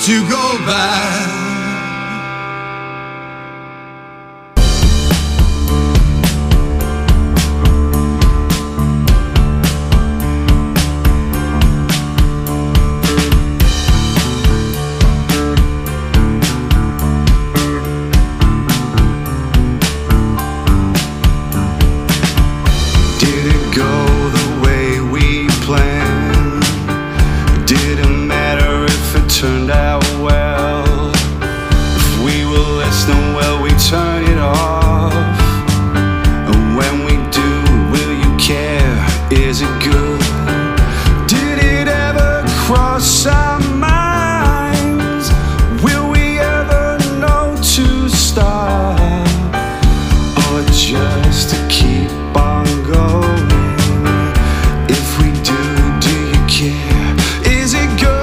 to go back. Turned out well. If we were less than well, we turn it off. And when we do, will you care? Is it good? Did it ever cross our minds? Will we ever know to stop? Or just to keep on going? If we do you care? Is it good?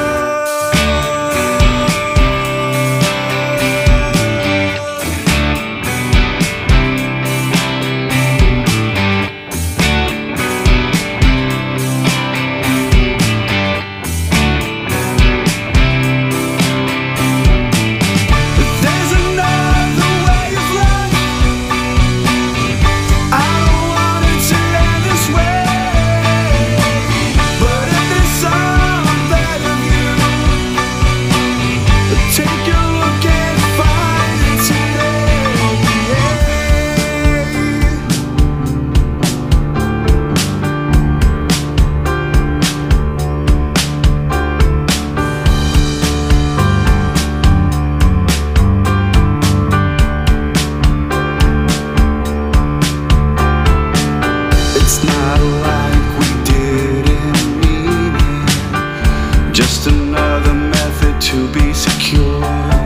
It's not like we didn't mean it. Just another method to be secure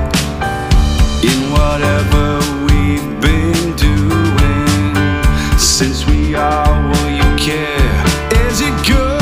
in whatever we've been doing. Since we are, will you care? Is it good?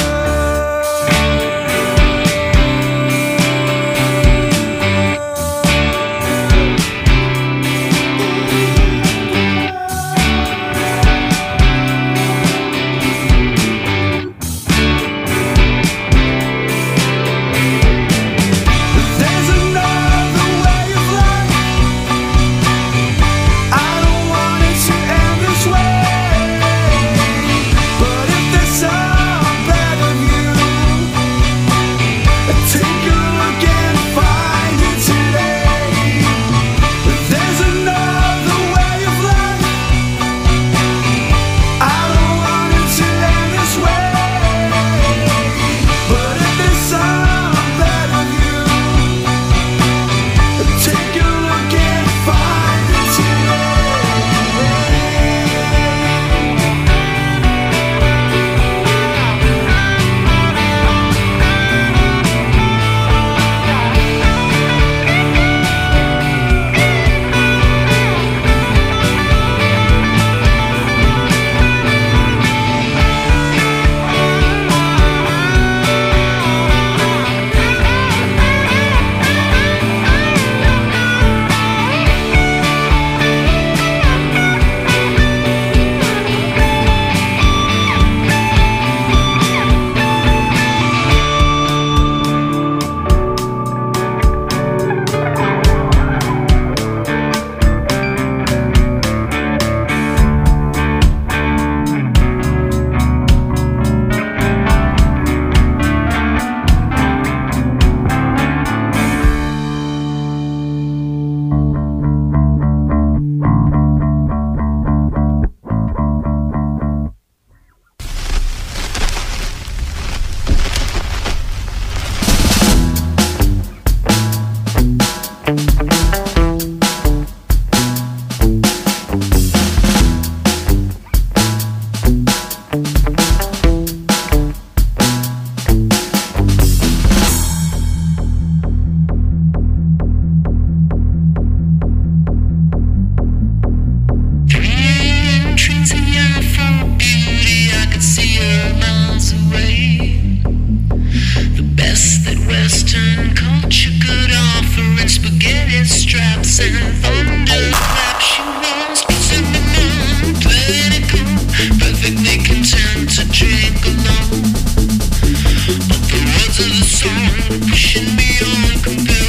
Pushing me on, compare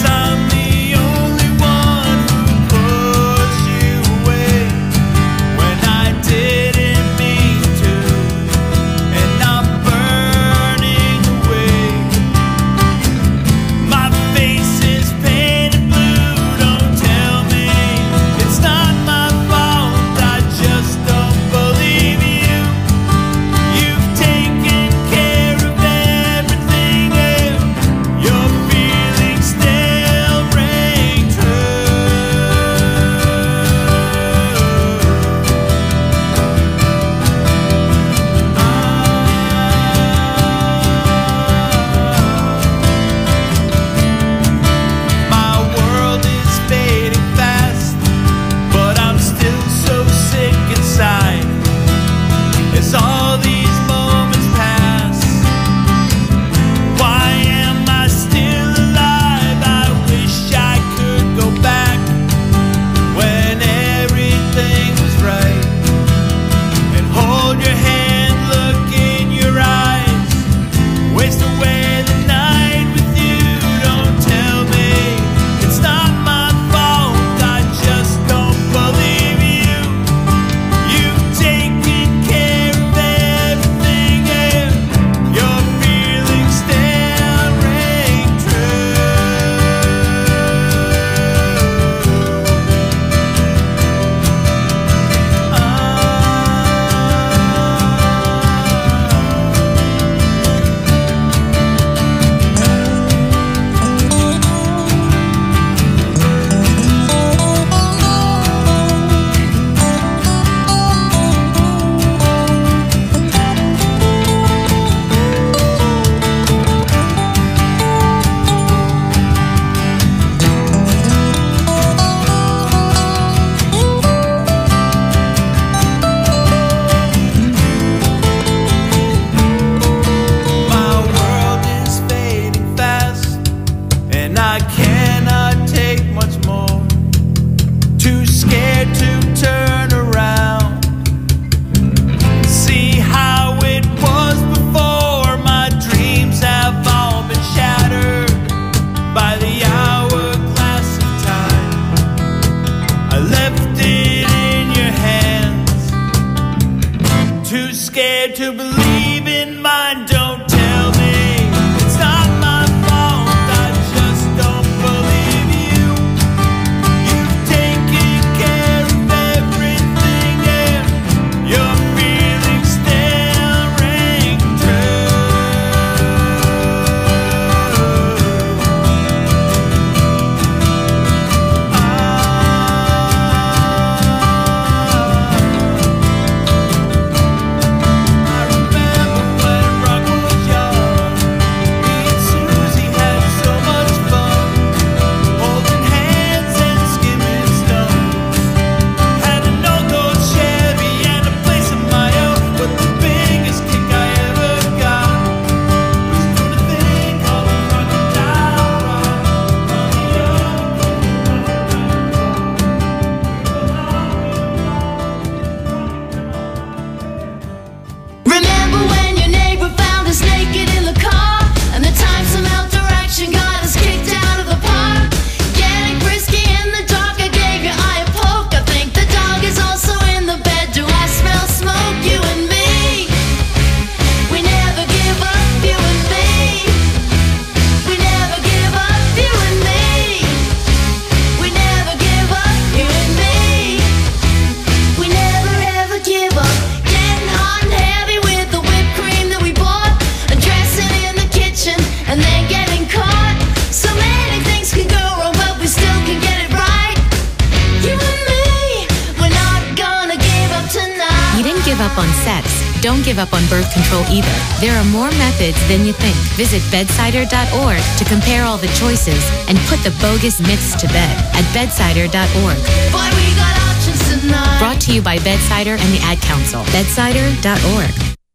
give up on birth control either. There are more methods than you think. Visit bedsider.org to compare all the choices and put the bogus myths to bed at bedsider.org. Boy, we got options tonight. Brought to you by Bedsider and the Ad Council. Bedsider.org.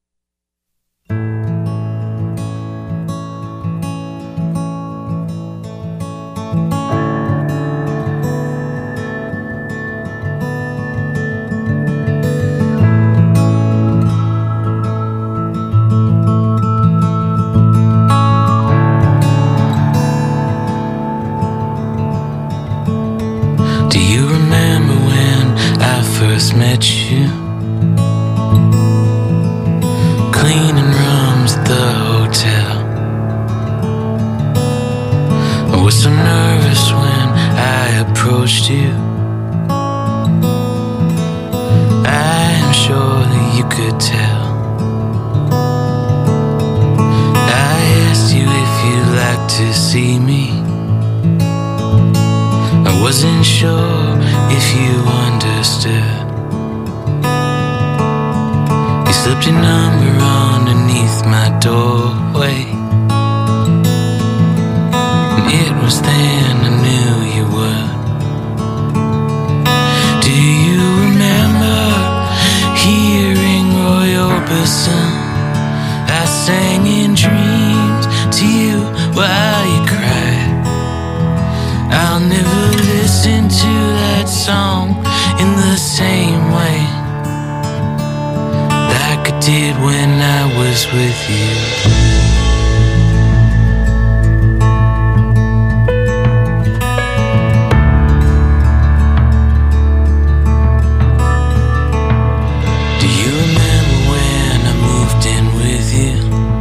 Do you remember when I first met you? Cleaning rooms at the hotel. I was so nervous when I approached you. I am sure that you could tell. I asked you if you'd like to see me. I wasn't sure if you understood. You slipped your number underneath my doorway, and it was then I knew you would. Do you remember hearing Roy Orbison? I sang in dreams to you while you cried. I'll never listen to that song in the same way like I did when I was with you. Do you remember when I moved in with you?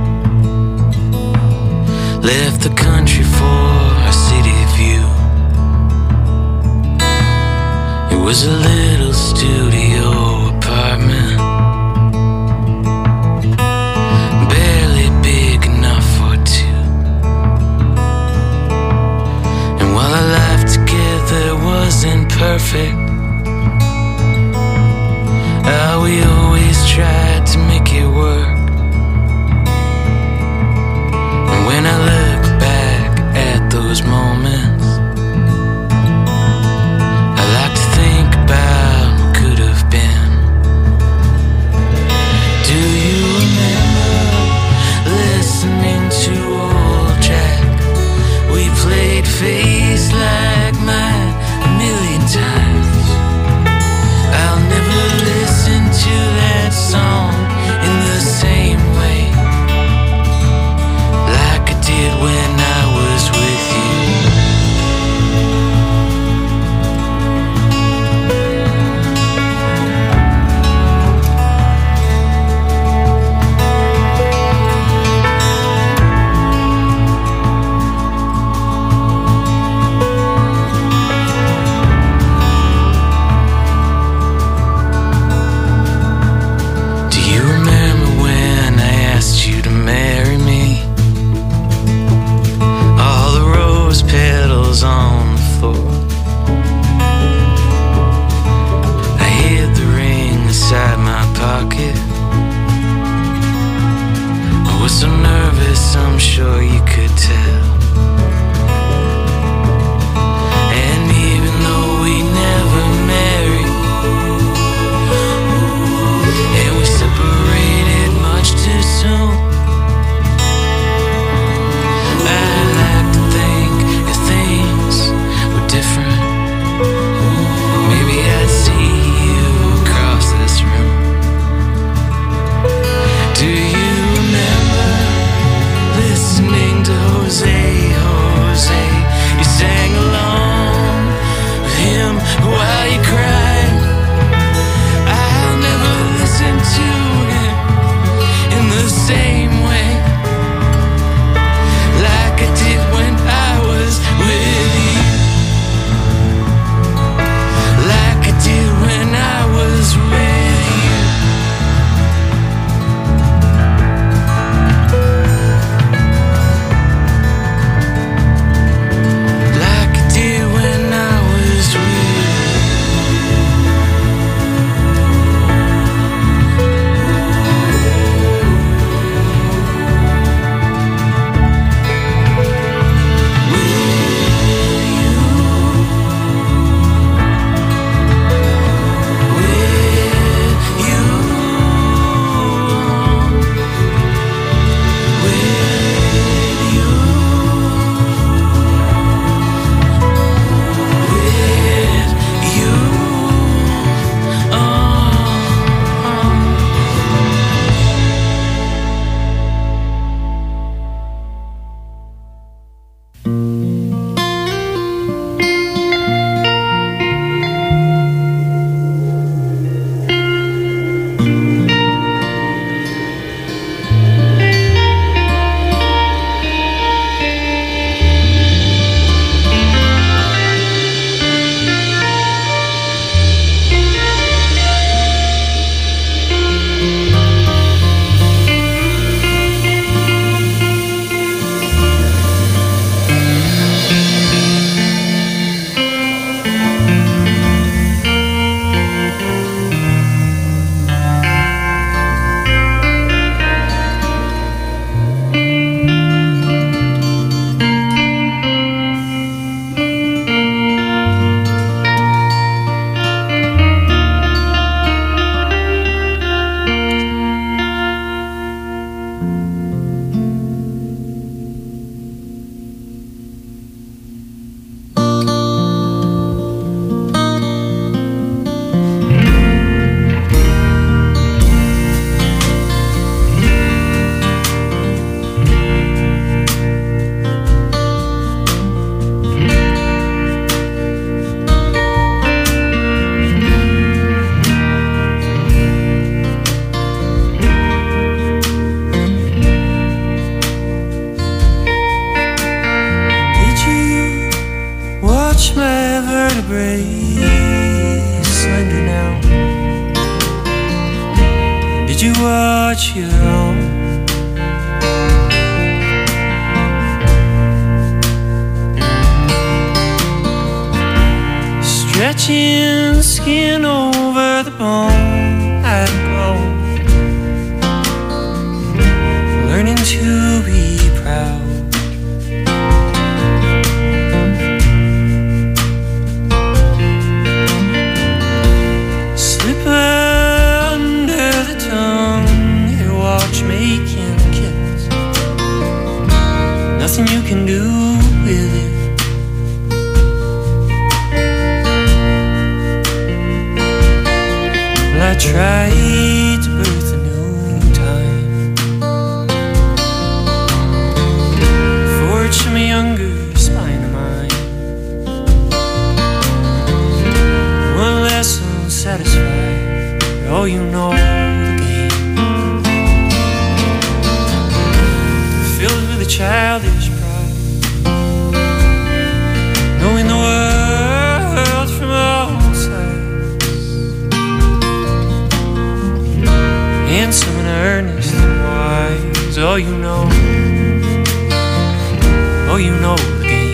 Left the country for a city view. It was a little studio apartment, barely big enough for two. And while our life together wasn't perfect, we always tried to make it work. And when I look back at those moments, I like to think about what could vertebrae slender now. Did you watch your own? Stretching skin over the bone, I'd grow, learning to be proud. Slip under the tongue, your watch making kittens. Nothing you can do with it. I tried to birth a new time forge from a younger spine of mine. One lesson satisfied, oh, you know the game. Filled with a childish pride, knowing the world from all sides. Handsome and earnest and wise, oh, you know the game.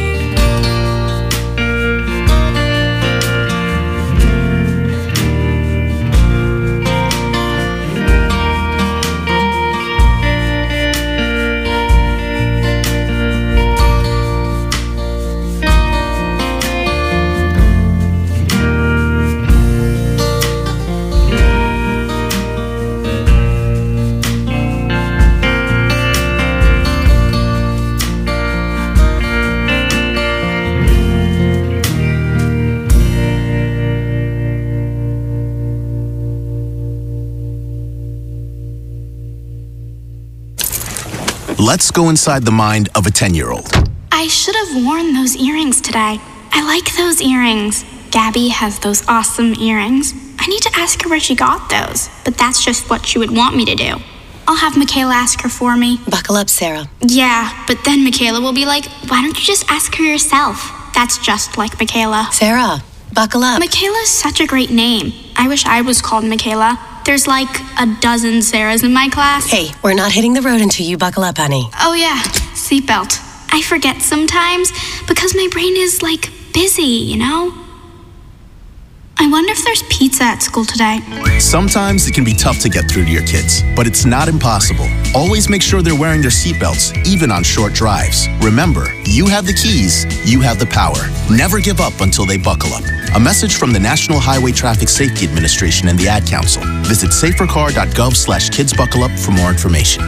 Let's go inside the mind of a 10-year-old. I should have worn those earrings today. I like those earrings. Gabby has those awesome earrings. I need to ask her where she got those, but that's just what she would want me to do. I'll have Michaela ask her for me. Buckle up, Sarah. Yeah, but then Michaela will be like, why don't you just ask her yourself? That's just like Michaela. Sarah, buckle up. Michaela's such a great name. I wish I was called Michaela. There's like a dozen Sarahs in my class. Hey, we're not hitting the road until you buckle up, honey. Oh yeah, seatbelt. I forget sometimes because my brain is like busy, you know? I wonder if there's pizza at school today. Sometimes it can be tough to get through to your kids, but it's not impossible. Always make sure they're wearing their seatbelts, even on short drives. Remember, you have the keys, you have the power. Never give up until they buckle up. A message from the National Highway Traffic Safety Administration and the Ad Council. Visit safercar.gov/kidsbuckleup for more information.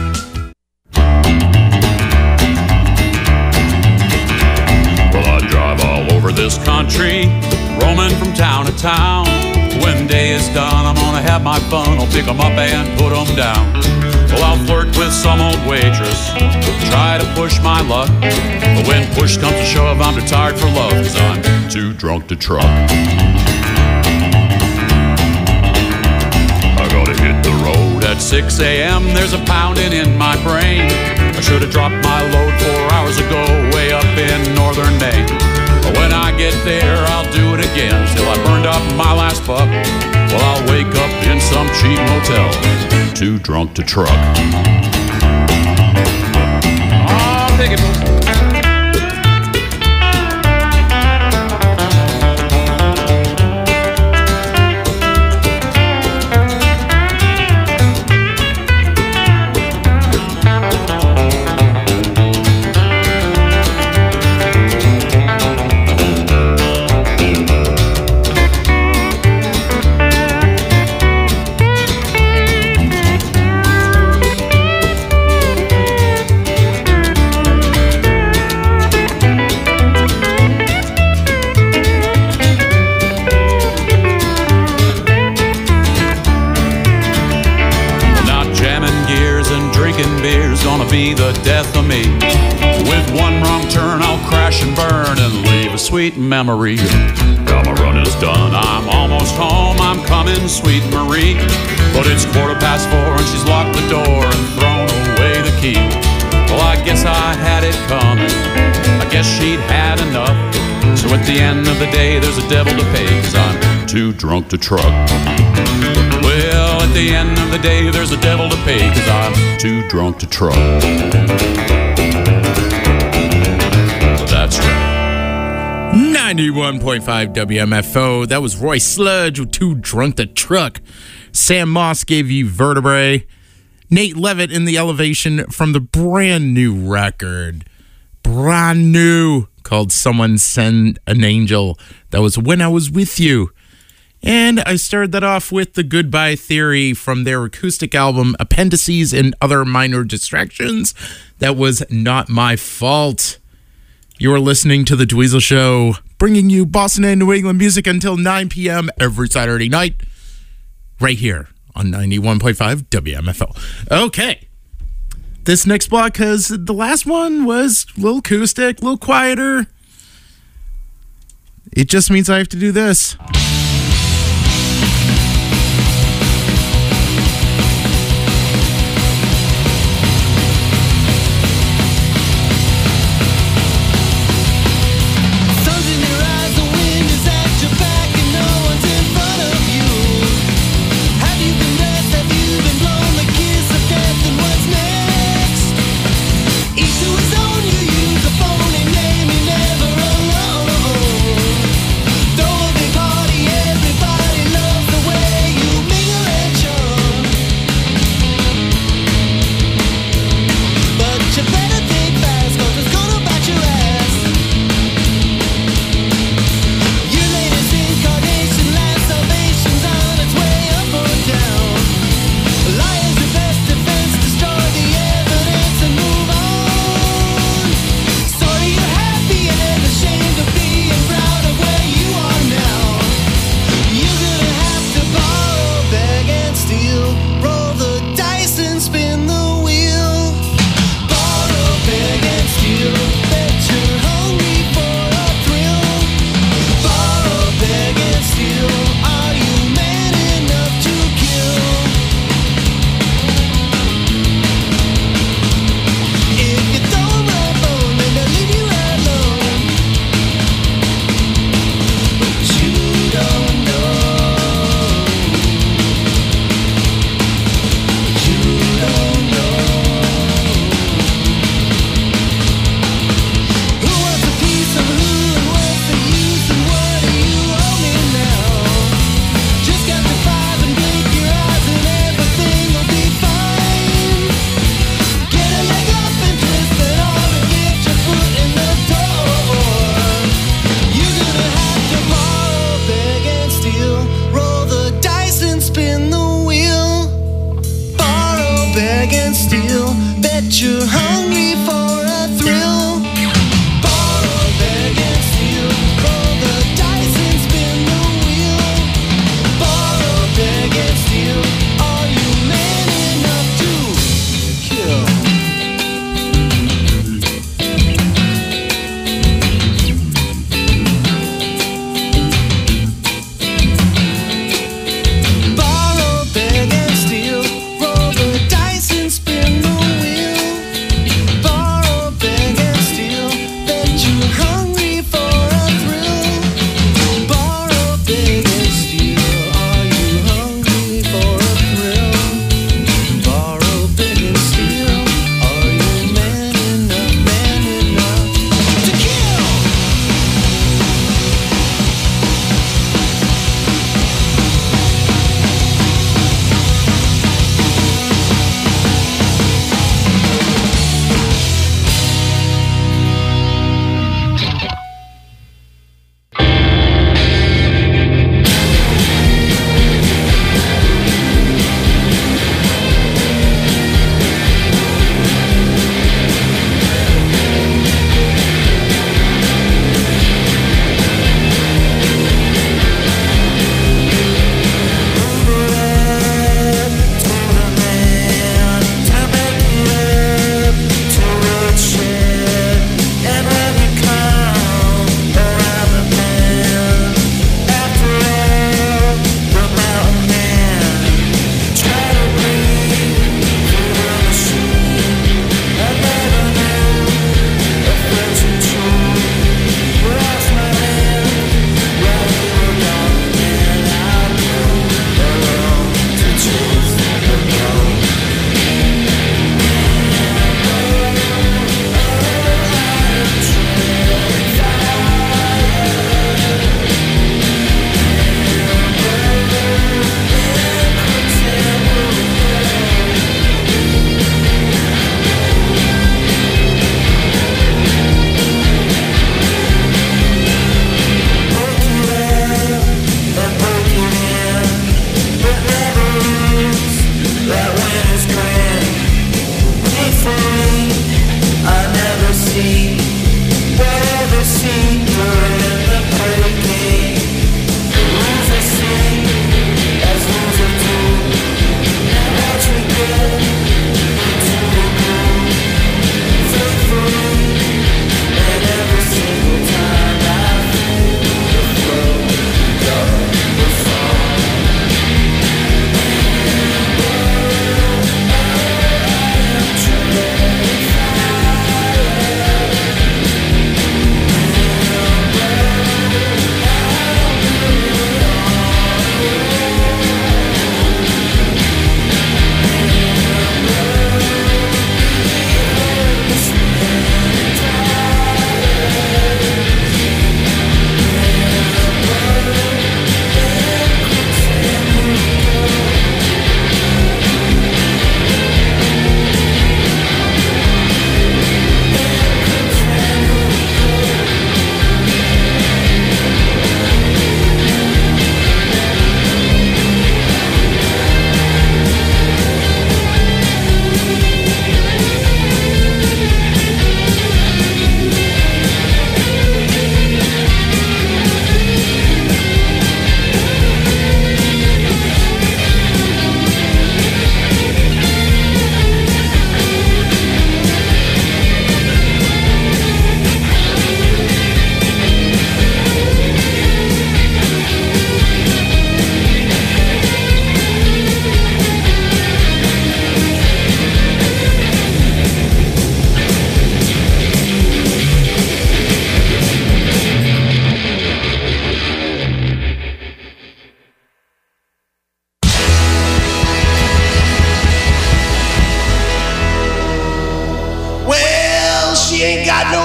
Well, I drive all over this country, roaming from town to town. When day is done, I'm gonna have my fun. I'll pick 'em up and put 'em down. Well, I'll flirt with some old waitress, try to push my luck. But when push comes to shove, I'm too tired for love, 'cause I'm too drunk to truck. I gotta hit the road at 6 a.m. There's a pounding in my brain. I should have dropped my load 4 hours ago, way up in northern Maine. But when I get there, I'll do it again, till I burned up my last buck. Well, I'll wake up in some cheap motel, too drunk to truck. Oh, pick it, folks. Be the death of me. With one wrong turn, I'll crash and burn and leave a sweet memory. Now my run is done, I'm almost home, I'm coming, sweet Marie. But it's 4:15 and she's locked the door and thrown away the key. Well, I guess I had it coming, I guess she'd had enough. So At the end of the day, there's a devil to pay, 'cause I'm too drunk to truck. Well, at the end of the day, there's a devil to pay, 'cause I'm too drunk to truck. That's right. 91.5 WMFO. That was Roy Sludge with Too Drunk to Truck. Sam Moss gave you Vertebrae. Nate Levitt in the Elevation from the brand new record. Brand new. Called Someone Send an Angel. That was When I Was With You. And I started that off with the Goodbye Theory from their acoustic album Appendices and Other Minor Distractions. That was Not My Fault. You are listening to The Dweezil Show, bringing you Boston and New England music until 9 p.m. every Saturday night, right here on 91.5 WMFO. Okay. This next block, because the last one was a little acoustic, a little quieter. It just means I have to do this. Party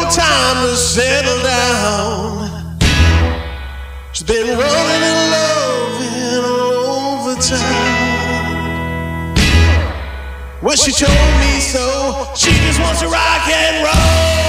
time to settle down. She's been rolling and loving all over town. Well, she told me so. She just wants to rock and roll.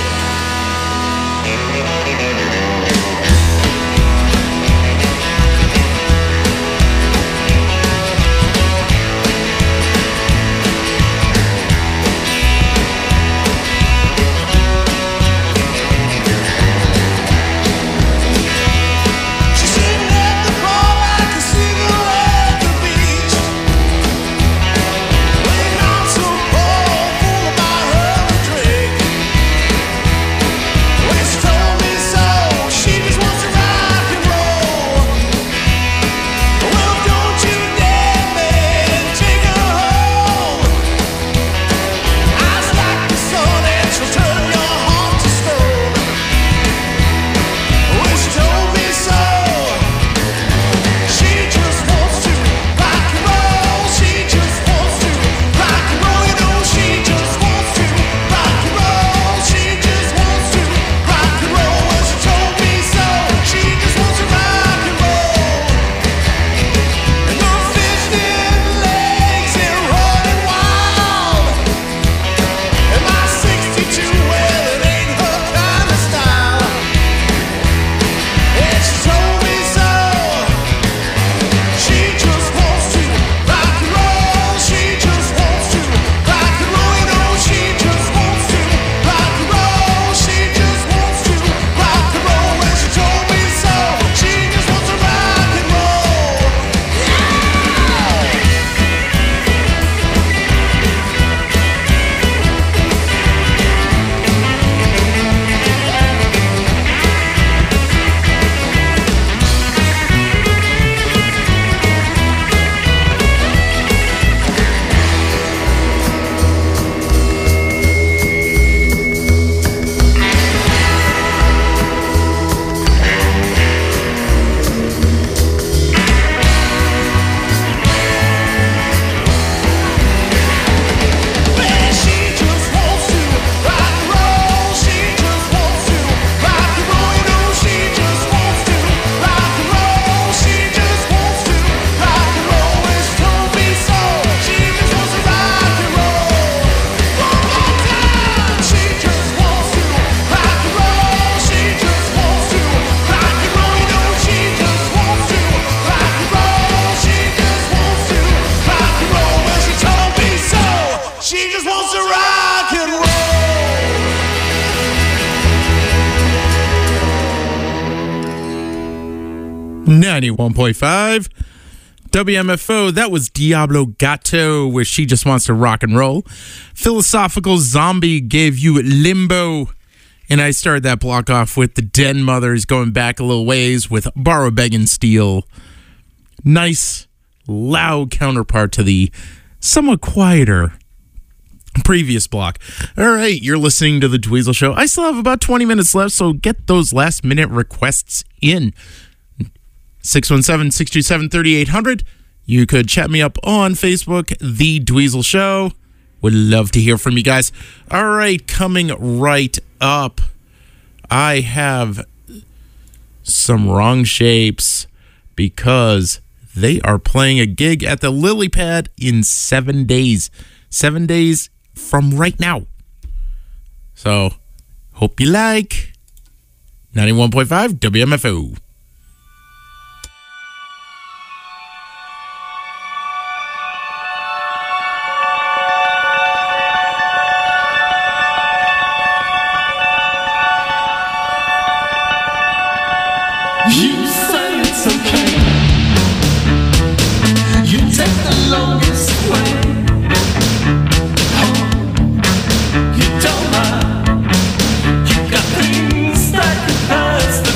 She just wants to rock and roll. 91.5 WMFO. That was Diablo Gato with She Just Wants to Rock and Roll. Philosophical Zombie gave you Limbo. And I started that block off with the Den Mothers going back a little ways with Borrow, Beg, and Steal. Nice, loud counterpart to the somewhat quieter previous block. All right, you're listening to The Dweezil Show. I still have about 20 minutes left, so get those last minute requests in. 617-627-3800. You could chat me up on Facebook, The Dweezil Show. Would love to hear from you guys. All right, coming right up, I have some Wrong Shapes because they are playing a gig at the Lily Pad in 7 days. 7 days from right now. So, hope you like 91.5 WMFO. You say it's okay. You take the longest way. You don't mind. You got things that can pass the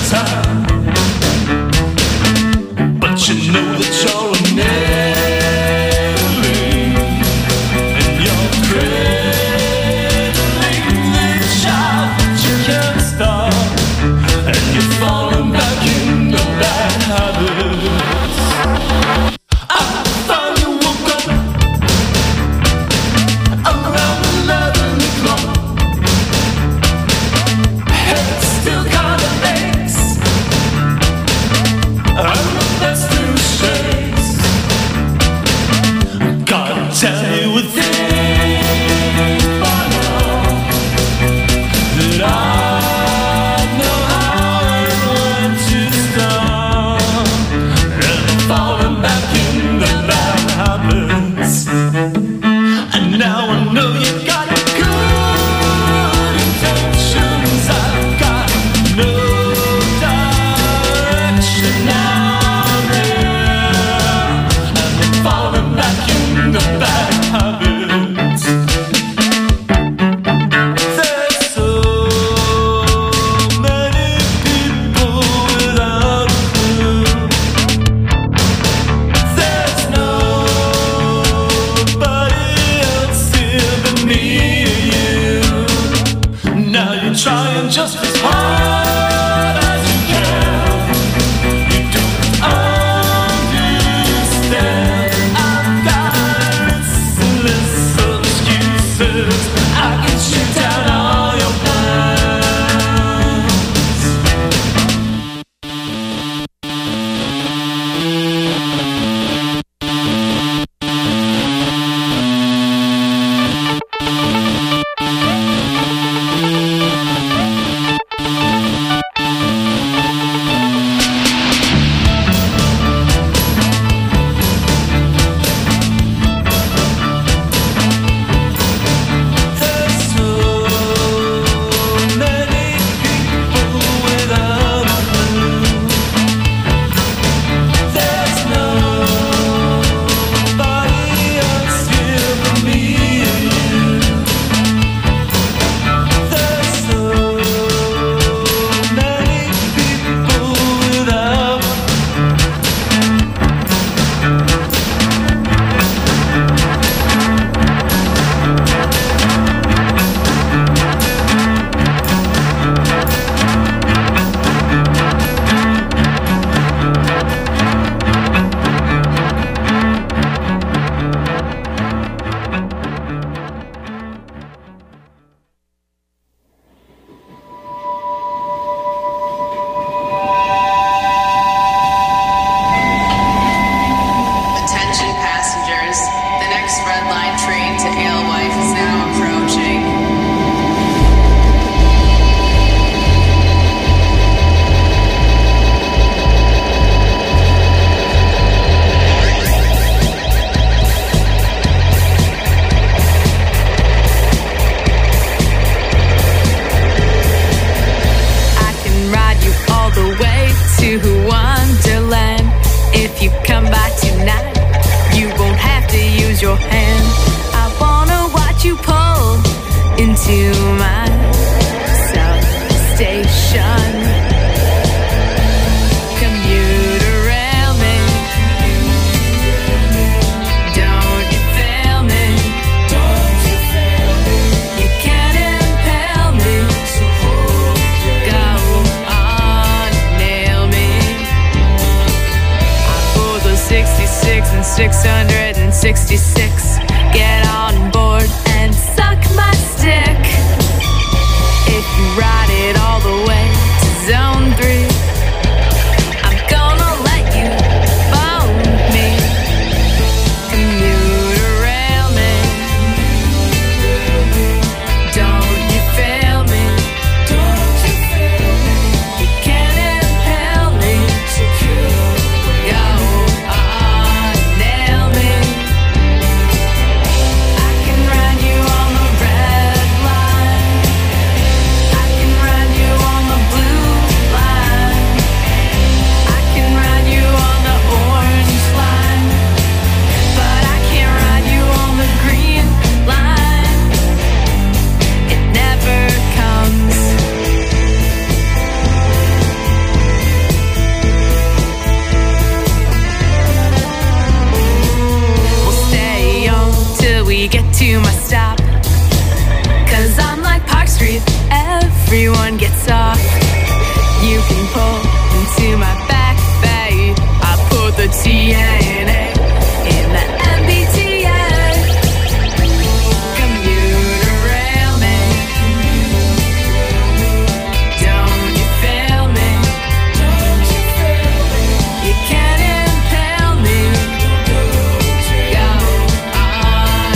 time. But you know that you're a nailing, and you're cradling the child that you can't stop, and you're falling back in the listen just as hard as you can. You don't understand. I've got endless excuses. I can shoot down all your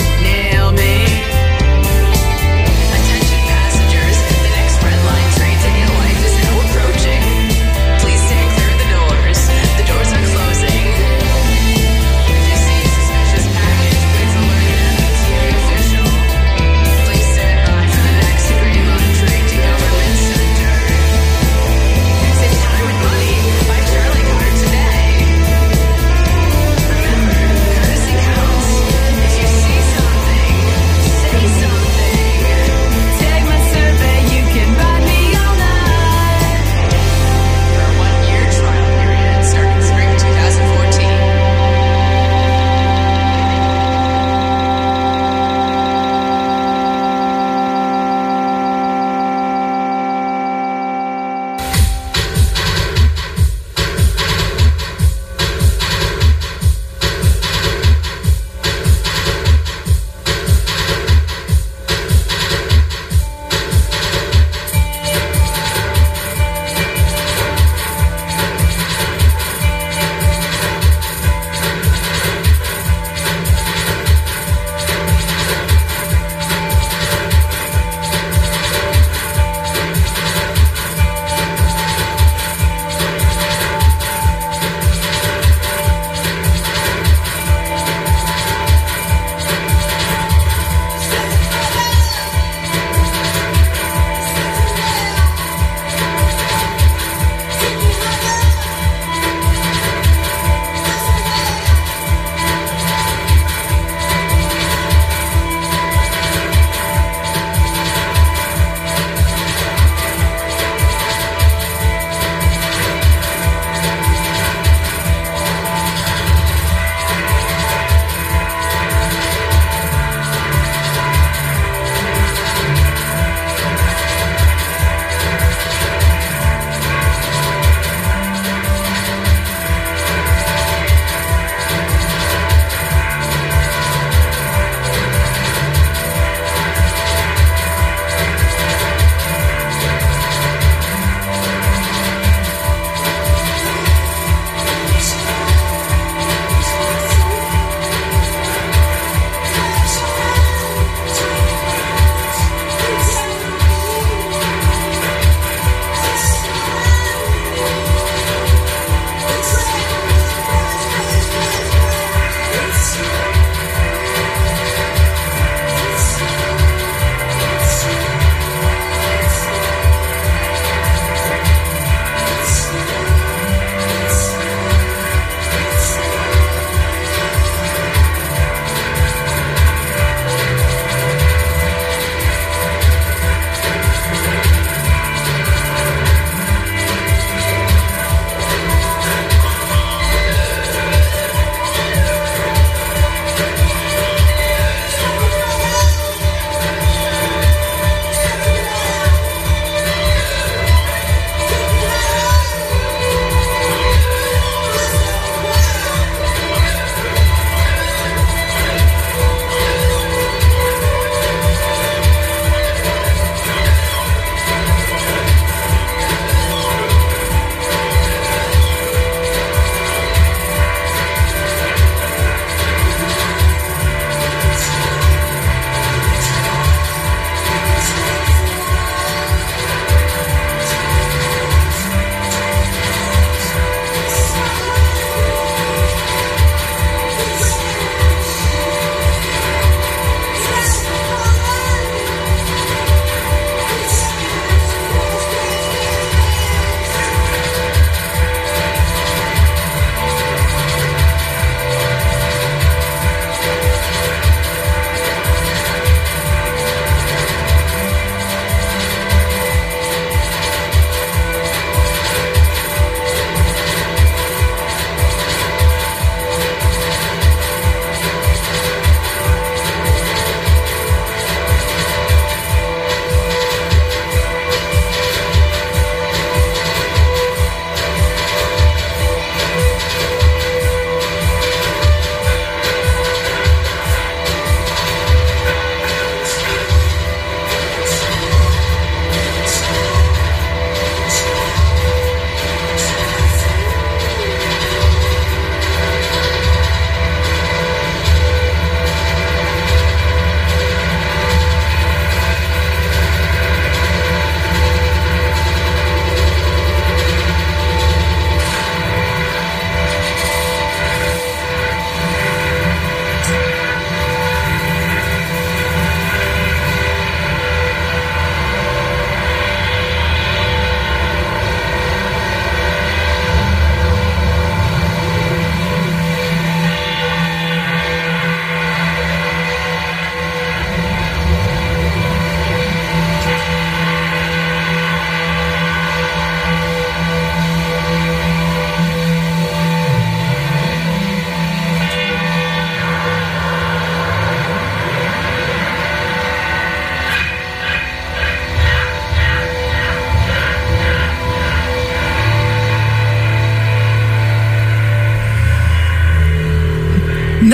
Attention passengers, the next red line train to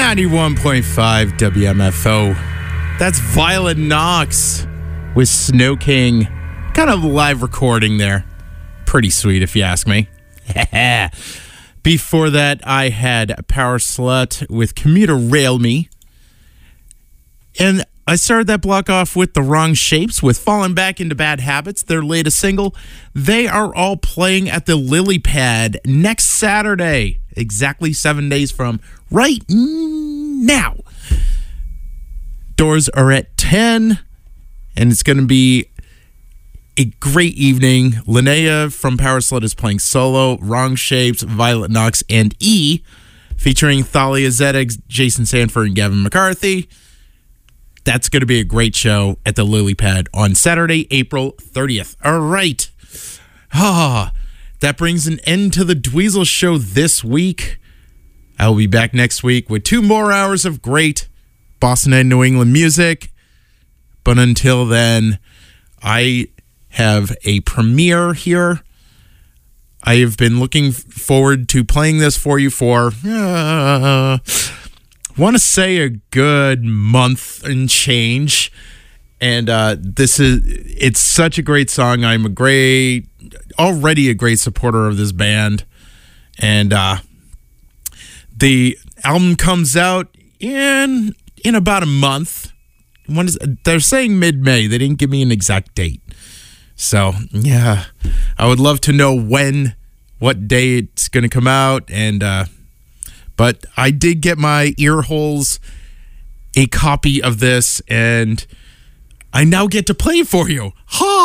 91.5 WMFO. That's Violet Knox with Snow King. Kind of live recording there. Pretty sweet if you ask me. Before that, I had Power Slut with Commuter Rail Me. And I started that block off with The Wrong Shapes with Falling Back into Bad Habits, their latest single. They are all playing at the Lily Pad next Saturday, exactly 7 days from right now. Doors are at 10, and it's going to be a great evening. Linnea from Power Slut is playing solo, Wrong Shapes, Violet Knox, and E, featuring Thalia Zedek, Jason Sanford, and Gavin McCarthy. That's going to be a great show at the Lily Pad on Saturday, April 30th. All right. That brings an end to the Dweezil Show this week. I will be back next week with 2 more hours of great Boston and New England music. But until then, I have a premiere here. I have been looking forward to playing this for you for, want to say a good month and change. And it's such a great song. I'm already a great supporter of this band. And the album comes out in about a month. They're saying mid-May. They didn't give me an exact date. So, yeah, I would love to know what day it's going to come out. And but I did get my ear holes a copy of this, and I now get to play it for you.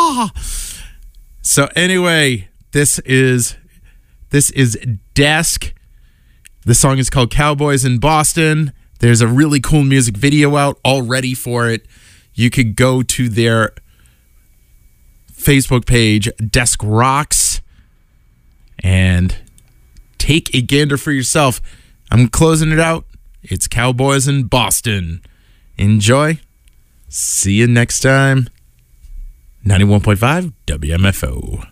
So anyway, this is Desk. The song is called Cowboys in Boston. There's a really cool music video out already for it. You could go to their Facebook page, Desk Rocks, and take a gander for yourself. I'm closing it out. It's Cowboys in Boston. Enjoy. See you next time. 91.5 WMFO.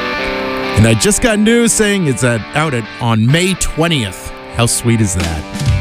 And I just got news saying it's out on May 20th. How sweet is that?